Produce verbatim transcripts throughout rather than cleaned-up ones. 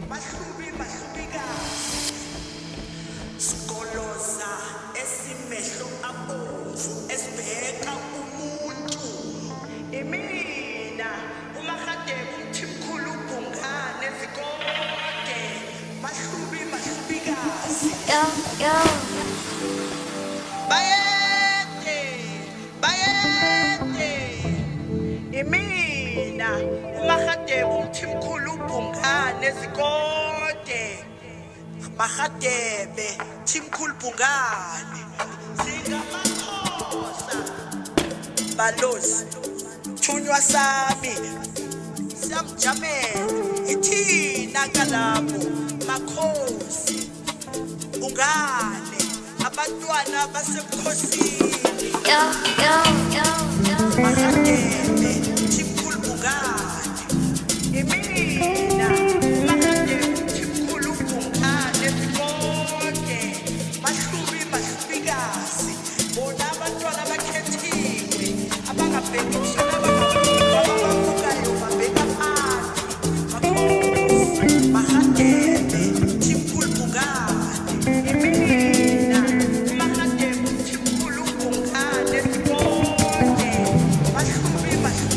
mahlubi mahlubikazi sikoloza esimehlo abomvu esibheka umuntu imina uMahadebe umthimkhulu ubhungane zikode mahlubi mahlubikazi Yo, yo. bayede bayede imina uMahadebe umthimkhulu ubhungane zikode Mahadebe Thimkhulu Bhungane singamakhosa balozi thunywa sami siyamjamela ithina kalapho makhosi Bhungane abantwana basebukhosini Yo, yo, yo, yo. Mahadebe Thimkhulu Bhungane imina Mahadebe Thimkhulu Bhungane zikode mahlubi mahlubikazi bona abantwana bakhethiwe abangabheki umhlaba ababukayo babheka phansi Mahadebe Thimkhulu Bhungane imina Mahadebe Thimkhulu Bhungane zikode mahlubi mahlubikazi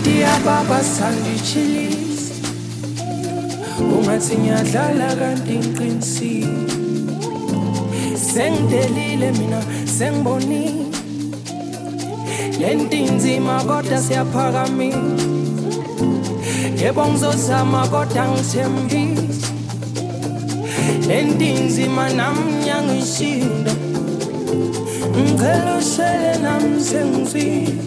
Baba sangichilisa ungathi ngiyadlala kanti ngiqinisile sengidelile mina sengibonile lento inzima kodwa siyaphakamisa yebo ngizozama kodwa ngithembisa lento inzima nami ngiyangishinda ngicela ushele nami sengizwile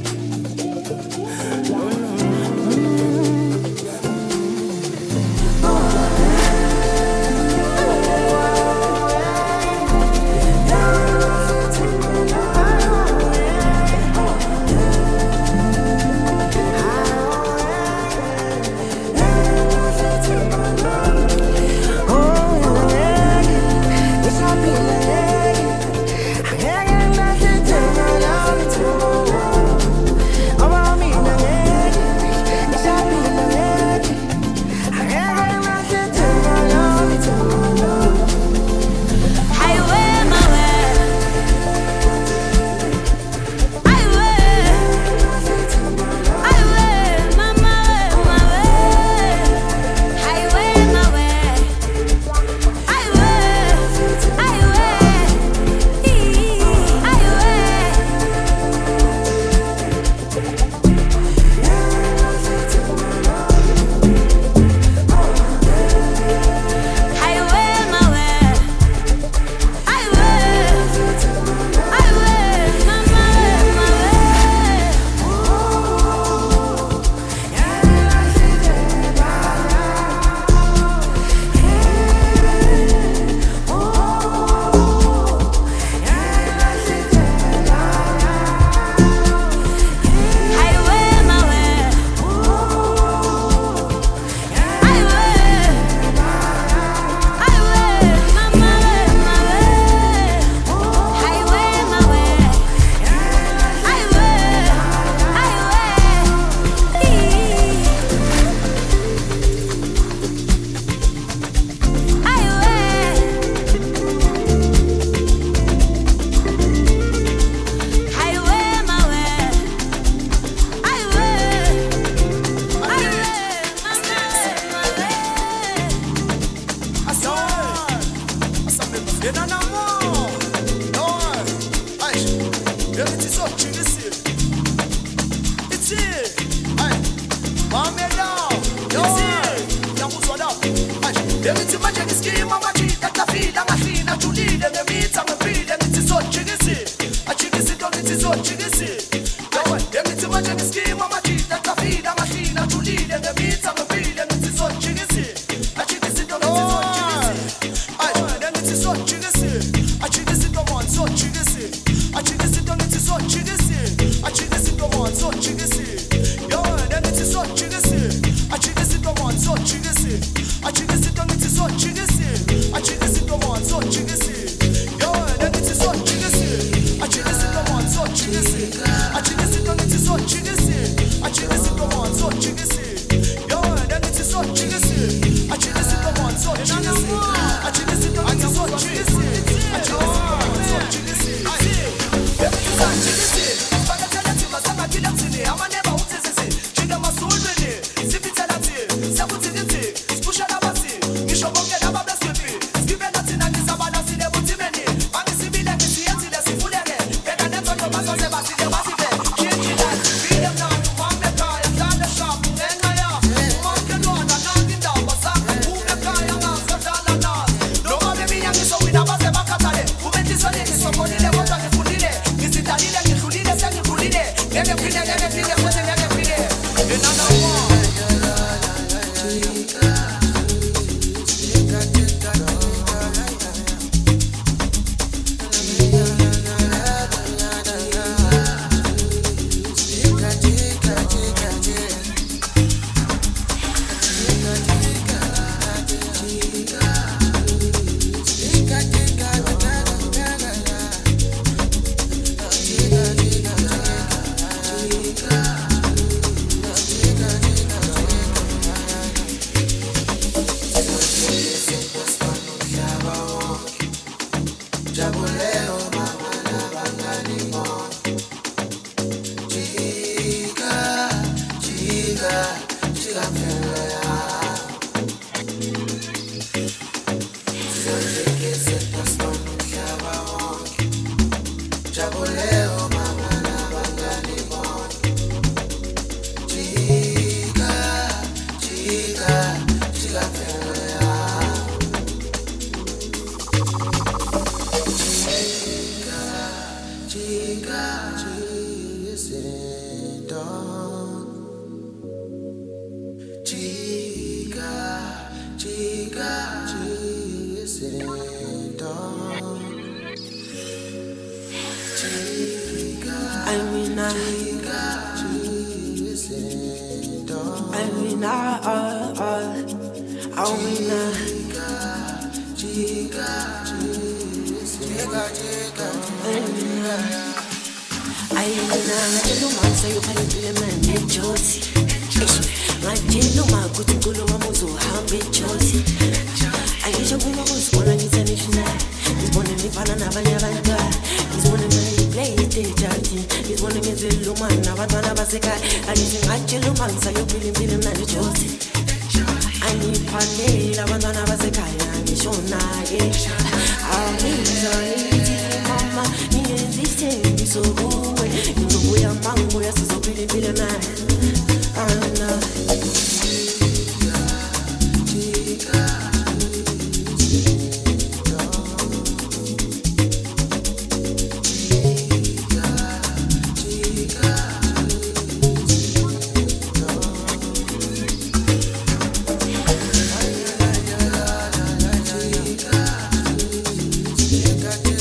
Chica, Got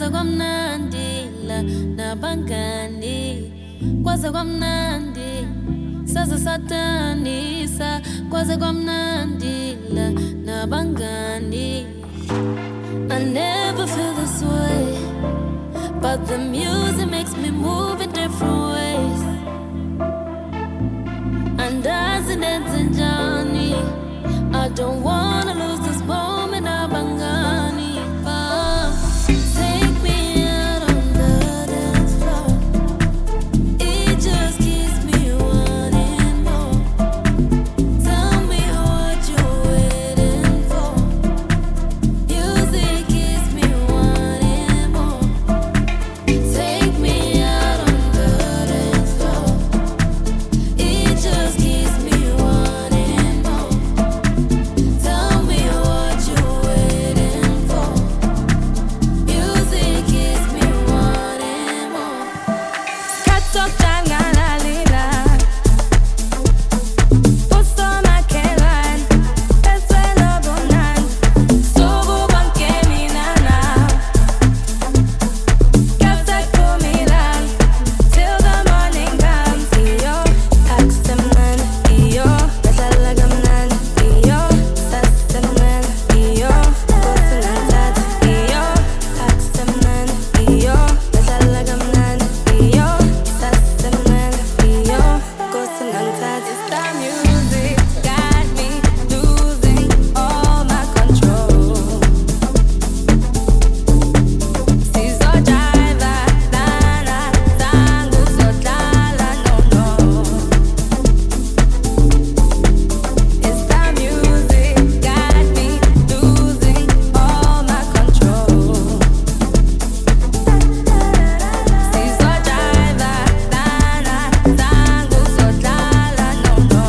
kwaze kwamnandi la nabangani kwaze kwamnandi saze satanisa kwaze kwamnandi la nabangani. I never feel this way, but the music makes me move in different ways. And as it ends in journey, I don't wanna lose this moment of Bangani. Oh, take me out on the dance floor. It just keeps me wanting more. Tell me what you're waiting for. Music keeps me wanting more. Take me out on the dance floor. It just keeps me wanting more. Tell me what you're waiting for. Music keeps me wanting more. Katok jangalalila Puso makelan Peswelo bunan Subu bankeminana Katak kumilan Till the morning comes. Iyo Taksimnan Iyo Natalagaman Iyo Sasimnan Iyo Kusunantat Iyo Taksimnan Iyo Natalagaman Iyo Sasimnan Iyo Kusunantat. It's the music got me losing all my control. Sizojaiva lana zangu zodlala no no. It's the music got me losing all my control. Sizojaiva lana zangu zodlala no no.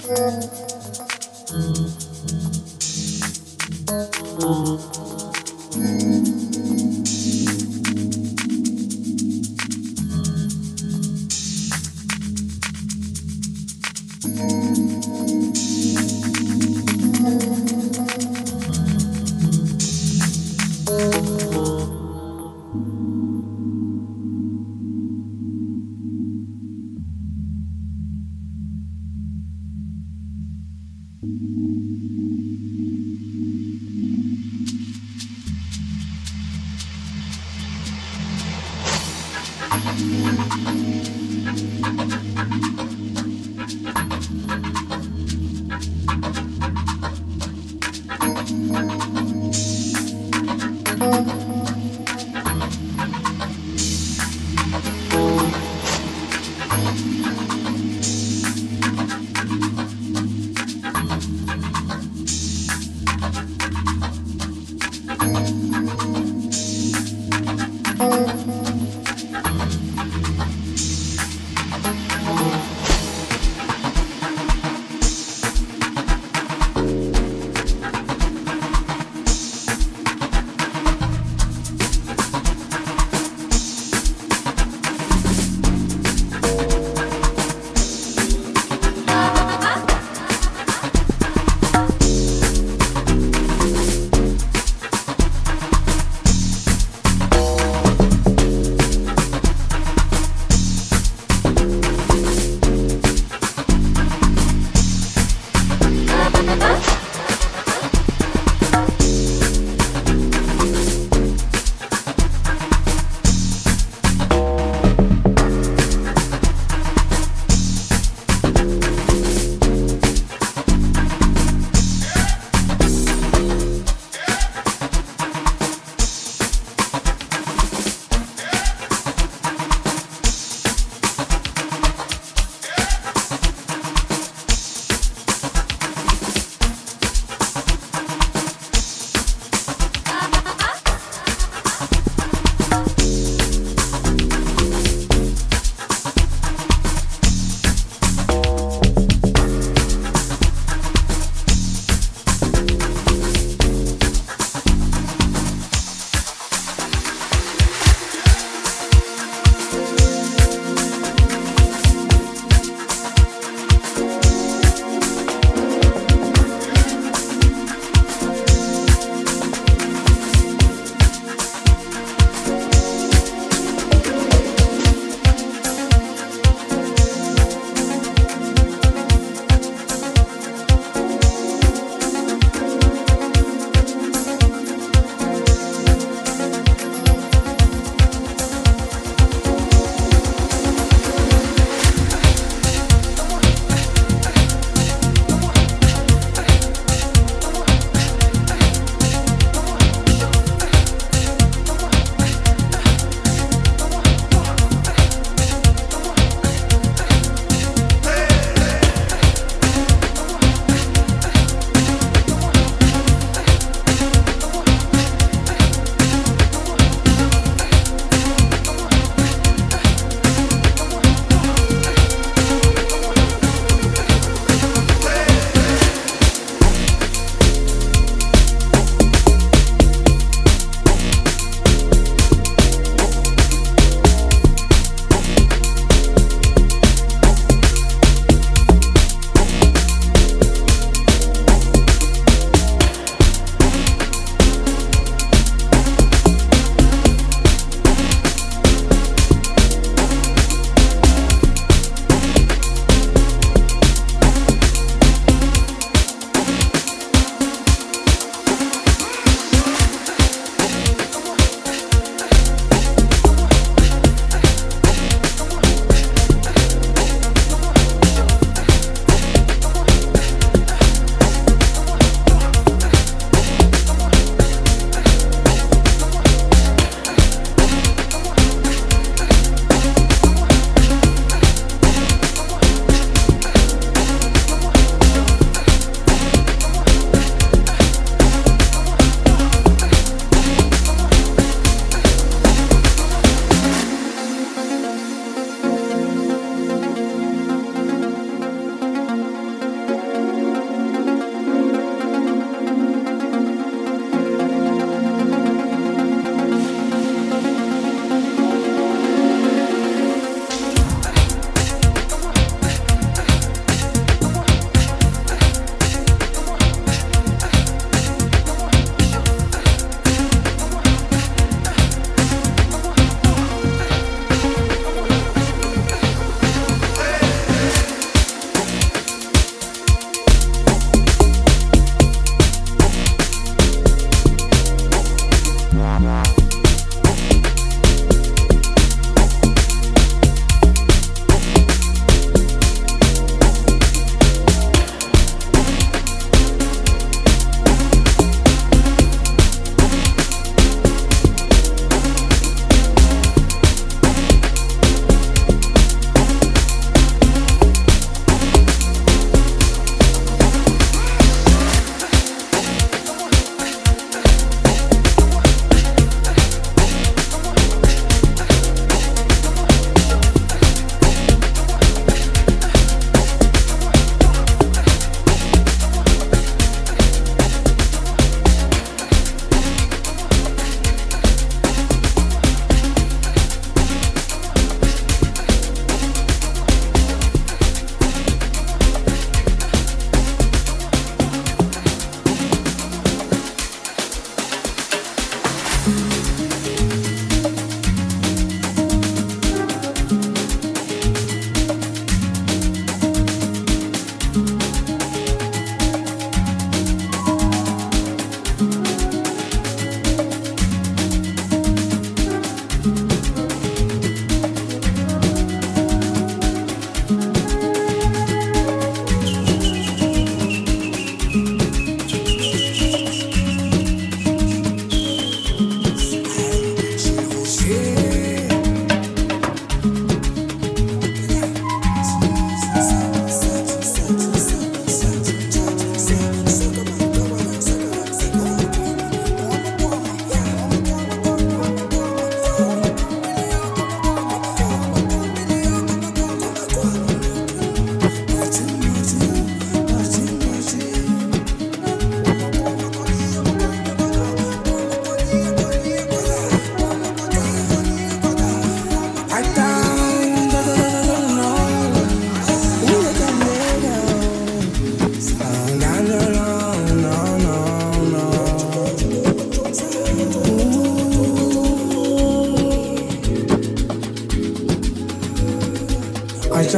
Thank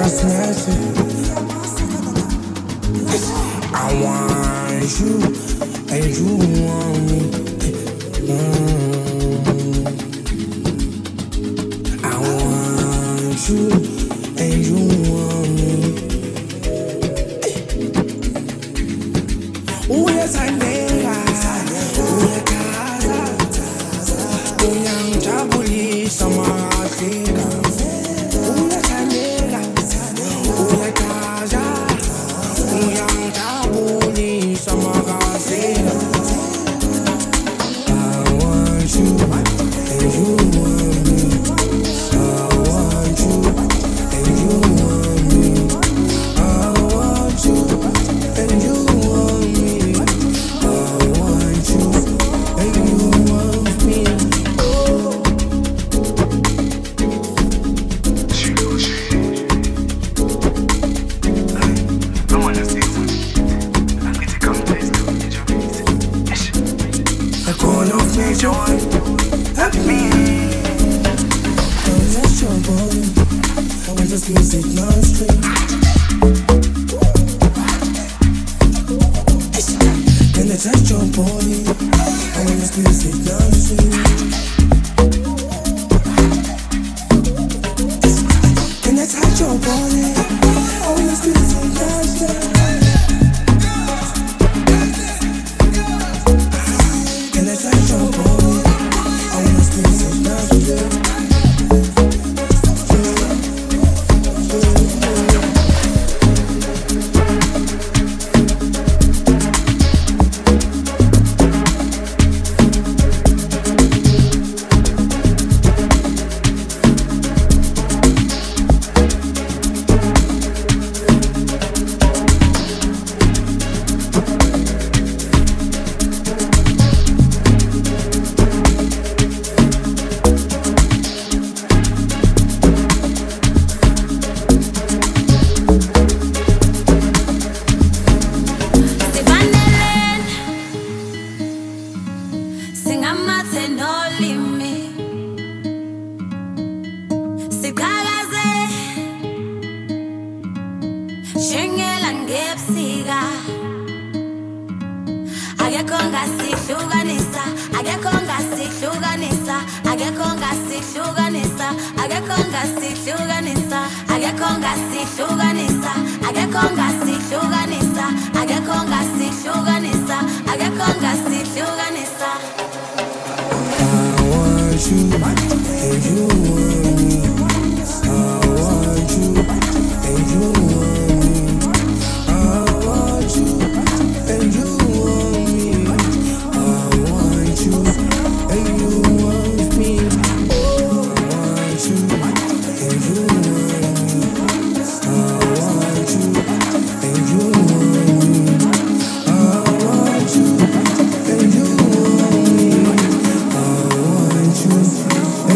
just messing. I want you, and you want me. Mm. I want you, and you want me. Uyathandeka, uyakhala, uyangijabulisa makahleka. Uyathandeka, uyakhala, uyangijabulisa makahleka. I want you, and you want me. I want you, and you want me. I want you, and you want me. I want you, and you want me. The call of nature, help me. Don't touch your body. I want this music non-stop. Can I touch your body? I want this music non-stop. Can I touch your body? I want this music non-stop. Can I touch your body? I want this music non-stop. Singamathe nolimi siqhakaze shengela ngebusika akekho ngasihlukanisa akekho ngasihlukanisa akekho ngasihlukanisa akekho ngasihlukanisa akekho ngasihlukanisa akekho ngasihlukanisa akekho ngasihlukanisa akekho ngasihlukanisa. I want you, and you want me. I want you, and you want me. I want you, and you want me. I want you, and you want me. I want you, and you want me. I want you, and you want me. I want you, and you want me. I want you.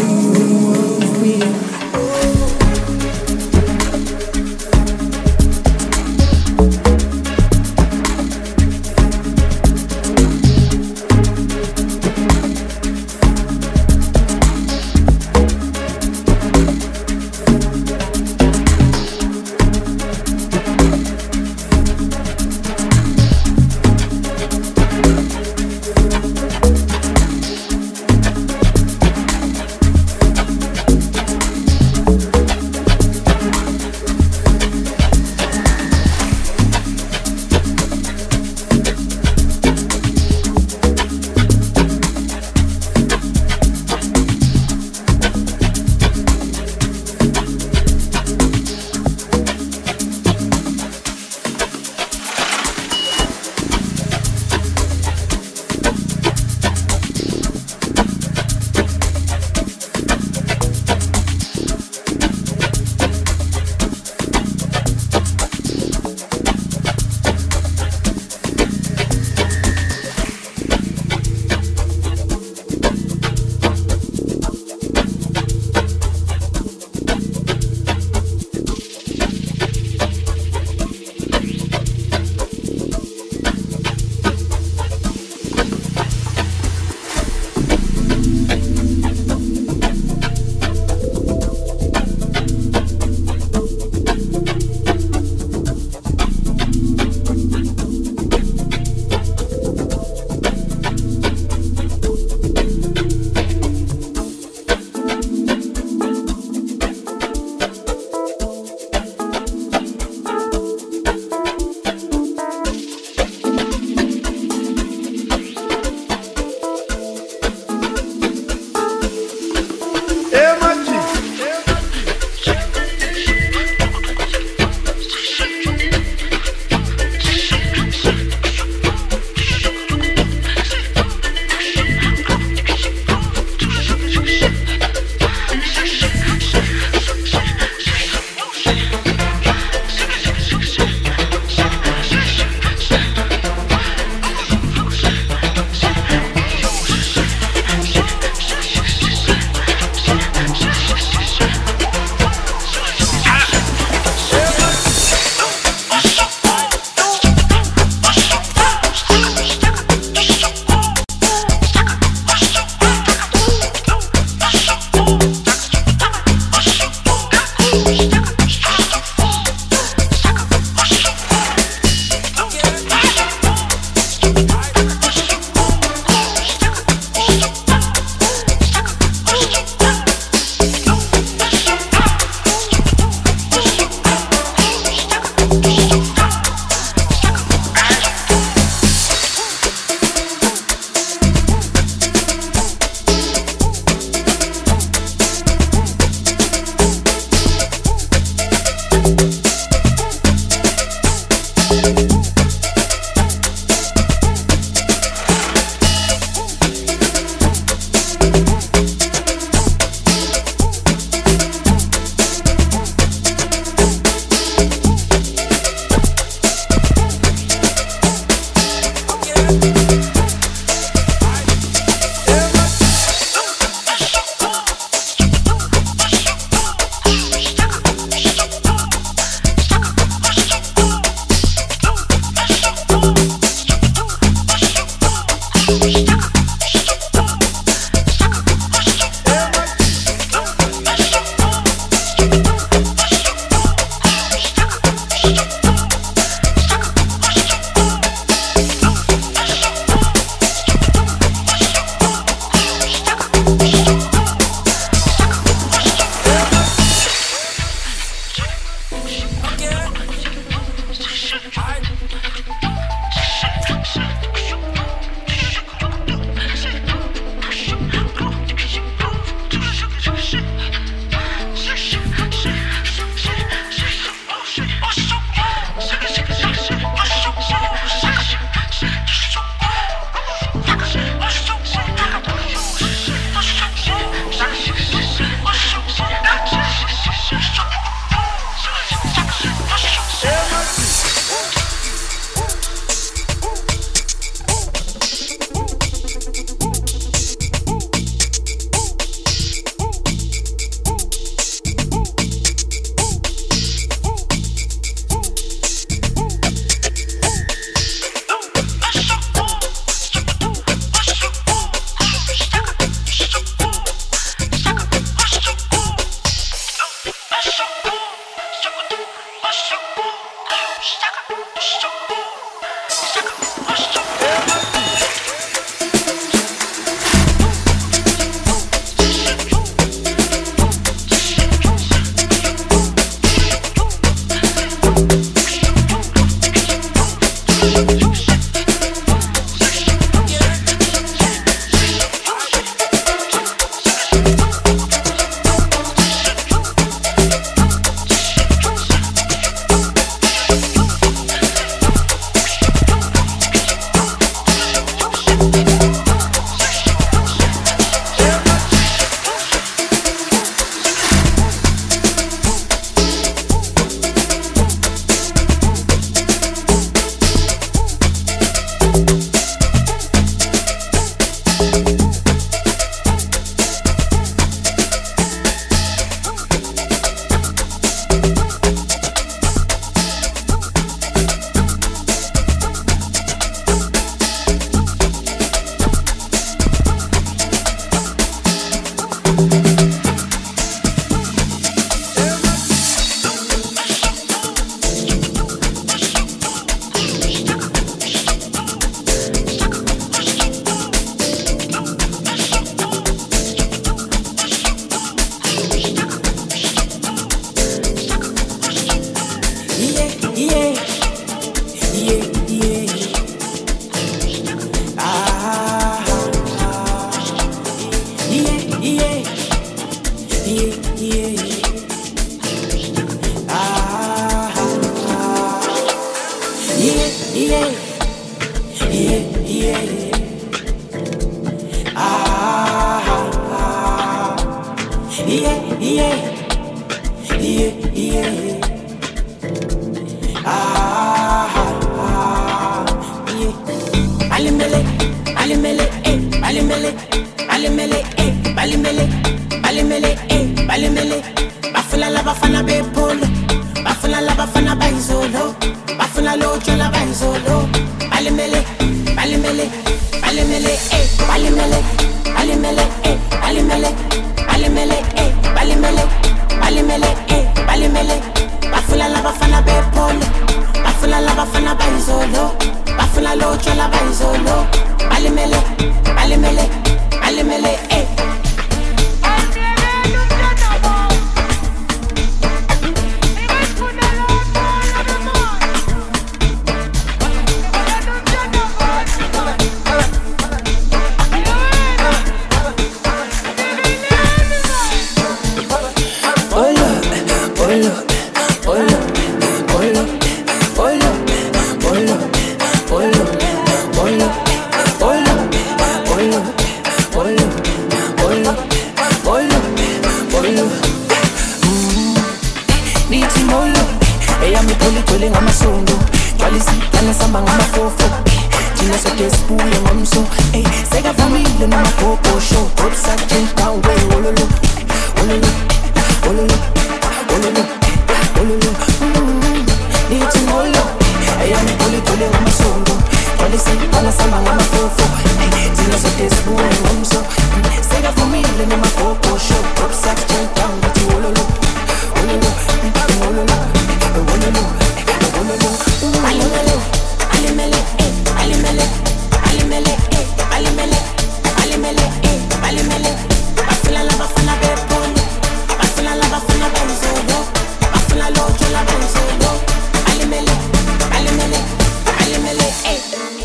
tole ngamasondo Jwalisi kana samba ngamafofo Thina soke sibuye ngomso Ey sekavamile namapopo show Top Sergeant down way wololo Wololo Wololo Wololo Wololo Nithi ngolo Ayami tole tole ngamasondo Jwalisi kana samba ngamafofo Thina soke sibuye ngomso Sekavamile namapopo show Top Sergeant down way wololo Wololo Wololo Wololo Alimele, alimele, eh, alimele, alimele, eh, alimele, alimele, eh, alimele. Bafuna la bafuna bepolo, bafuna la bafuna benzodo, bafuna lojo la benzodo. Alimele, alimele, alimele, eh.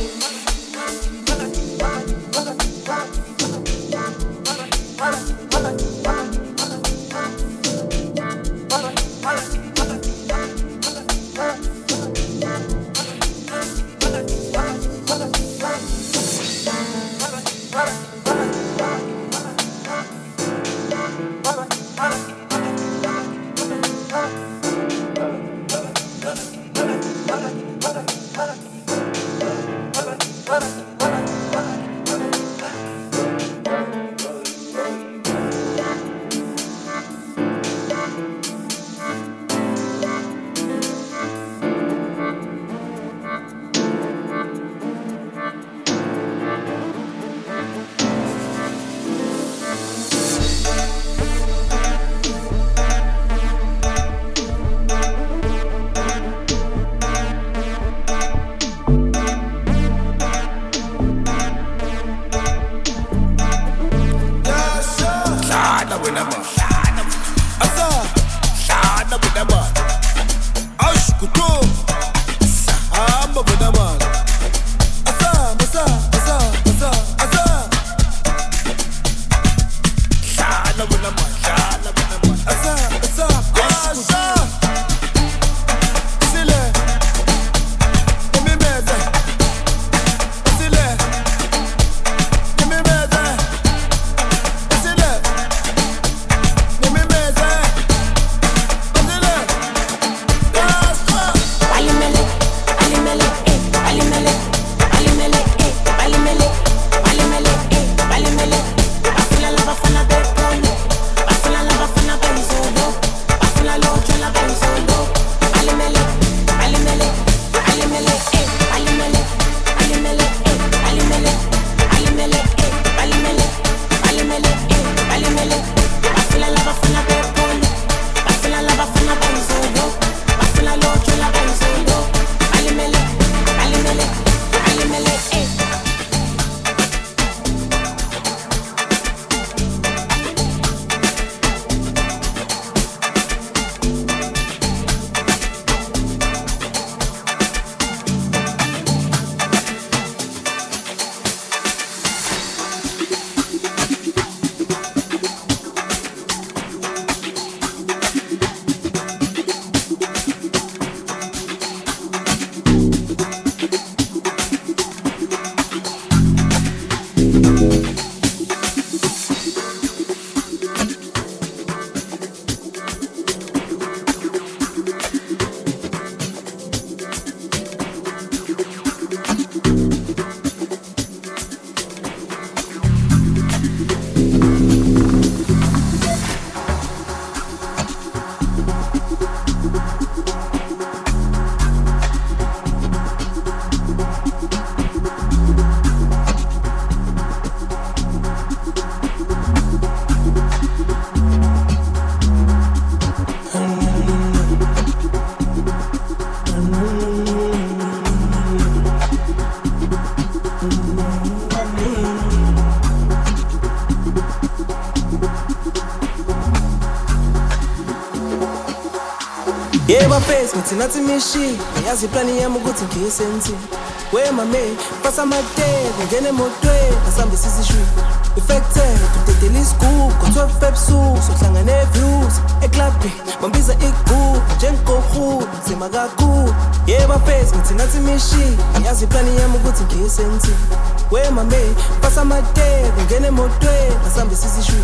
Yeah, my face, but not to me, she. As you plan, I'm going to kiss and see. Where my mate, pass on my day, we're getting more day, as I'm the sissy street. Effected, to take the list school, go to a feb so, so long and views. A clappy, my visa is good, Jenko food, say my god good. Yeah, my face, but not to me, she. As you plan, I'm going to kiss and see. Where my mate, pass on my day, we're getting more day, as I'm the sissy street.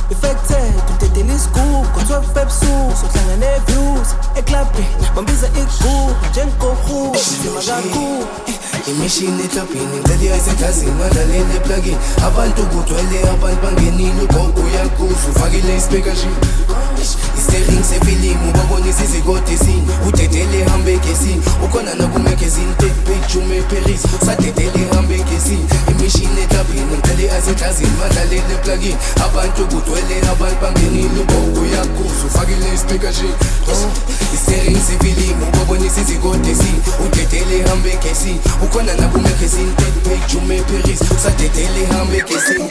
Affected, uthetela isigubhu ngo-twelve ebusuku sohlanga ne-views eklabhini bambiza igubhu njengohulu nzima kakhulu imishini eklabhini ngicela yaseglazini madlalele eplugini abantu kugcwele abantu bangenile ugogo uyakuzwa ufakile ispeaker nje isering sefilimu ubabonisa izikode esini udedele ehambe egesini ukhona nakumagazini third page ume eparis sadedele ehambe egesini imishini eklabhini ngicela yaseglazini madlalele eplugini abantu kugcwele abantu bangenile ugogo uyakuzwa ufakile ispeaker nje isering sefilimu ubabonisa izikode esini udedele ehambe egesini ukhona nakumagazini third page ume eparis sadedele ehambe egesini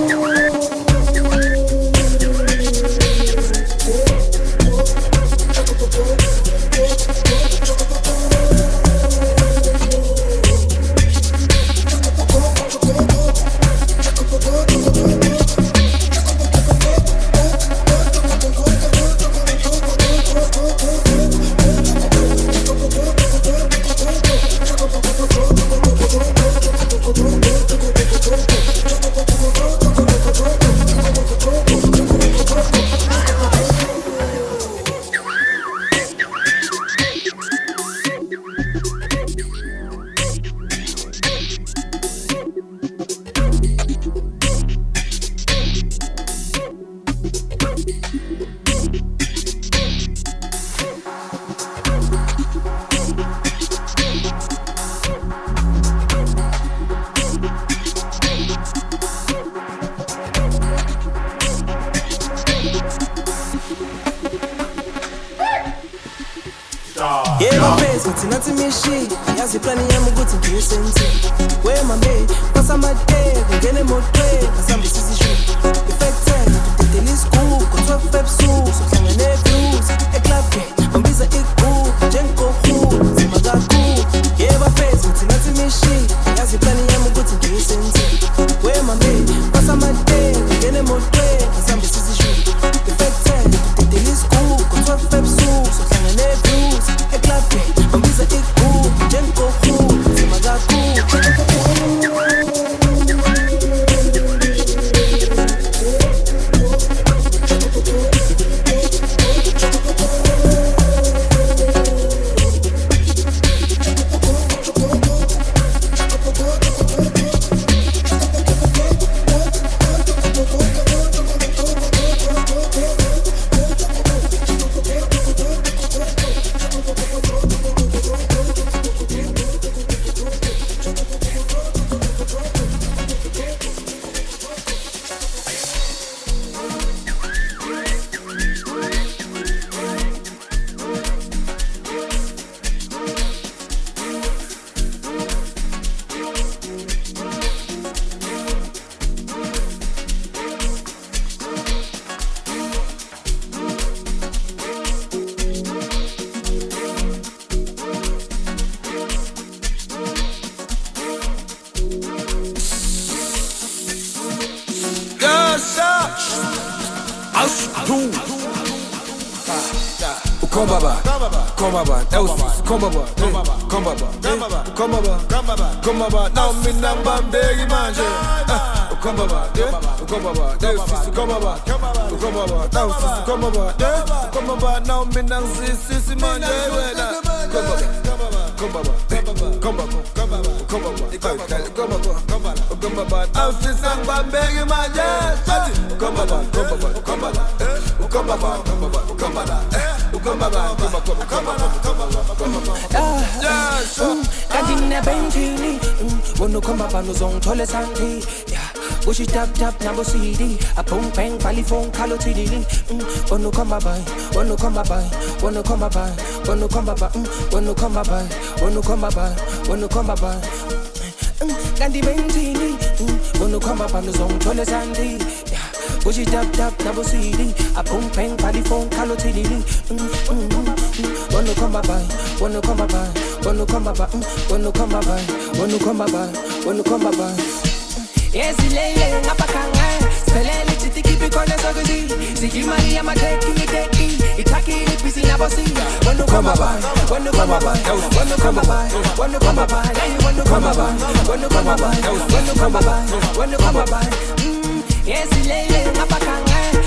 Yeah, my face, it's not me shit. Yazi plani yami ukuthi ngiyisenze. Where my man, pass my day, ngene motre, kasambi sisi shoot. Affected, uthetela isigubhu ngo-twelve ebusuku sohlanga ne-views eklabhini bambiza igubhu njengohulu nzima kakhulu. Yeah, my face, it's not me shit. Yazi plani yami ukuthi ngiyisenze. Where my man, pass my day, ngene motre, kasambi sisi shoot. Affected, uthetela isigubhu ngo-twelve ebusuku sohlanga ne-views eklabhini bambiza igubhu njengohulu nzima kakhulu. Come baba, come baba, come baba, come baba, come baba, come baba, come baba. Now me number big manje. Come baba, come baba, come baba, come baba, now come baba, come baba. Now me nang sisi manje. Come baba, come baba, come baba, come baba, come baba, come baba, come baba. Now sisi big manje. Come baba, come baba, come baba, come baba, come baba, come baba. Come on, come on, come on, come on, come on. Yeah, sure. Kadina Benjini, Wono come no zone tole santi. Yeah, Bushi tap tap number C D. A pong peng phone calo T D. Wono come by, wono come by, wono come by, wono come by, wono come by, wono come by, wono come by. Gandhi Benjini, Wono come no zone tole santi. Yeah. Push it up, up, double C D. A pump peng, phone, calo T D. Wanna come by, wanna come by, wanna come by, wanna come by, wanna come by, wanna come by. Yes, lele, napakanga. Spelele, chitiki, pikone, sogodi. Ziki Maria, my taking it, taking. Itaki, busy, nabosi. Wanna come by, wanna come by, wanna come by, wanna come by. Wanna come by, wanna come by, wanna come by, wanna come by. Yes, lele, napakanga.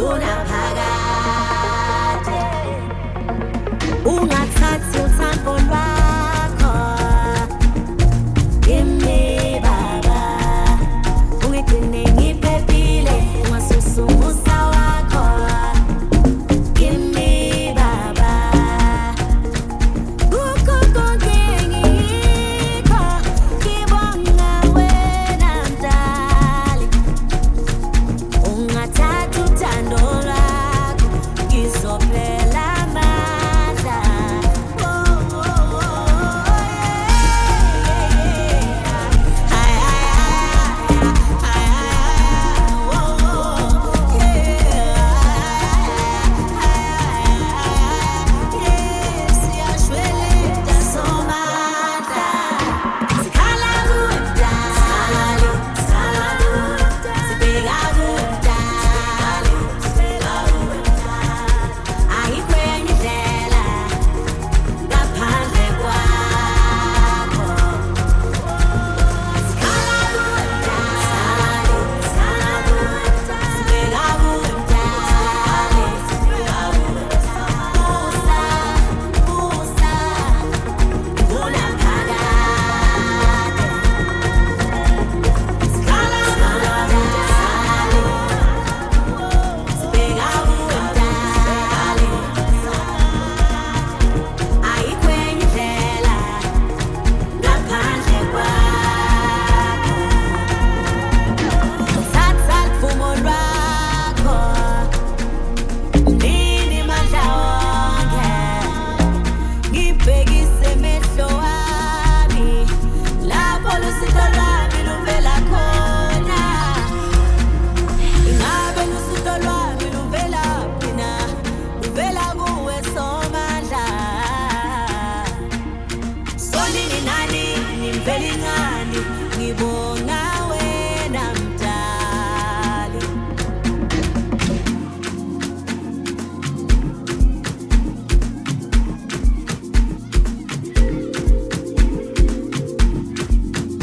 Una